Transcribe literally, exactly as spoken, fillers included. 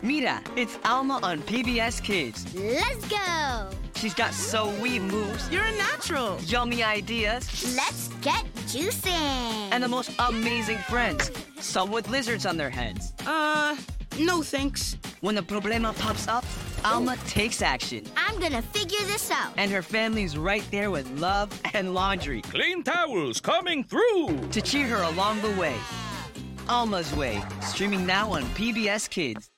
Mira, it's Alma on P B S Kids. Let's go! She's got sweet moves, You're a natural. yummy ideas, Let's get juicing! and the most amazing friends. Some with lizards on their heads. Uh, no thanks. When the problema pops up, Alma takes action. I'm gonna figure this out. And her family's right there with love and laundry Clean towels coming through. to cheer her along the way. Alma's Way, streaming now on P B S Kids.